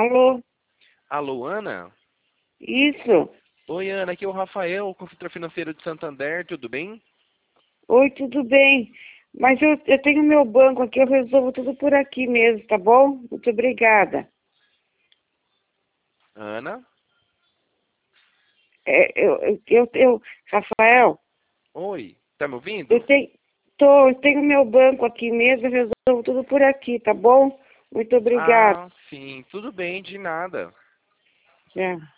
Alô? Alô, Ana? Isso. Oi, Ana, aqui é o Rafael, consultor financeiro de Santander, tudo bem? Oi, tudo bem? Mas eu tenho meu banco aqui, eu resolvo tudo por aqui mesmo, tá bom? Muito obrigada. Ana? Rafael, Oi, tá me eu ouvindo? tenho, eu tenho meu banco aqui mesmo, eu resolvo tudo por aqui, tá bom? Muito obrigada. Ah, sim, tudo bem, de nada. Tchau.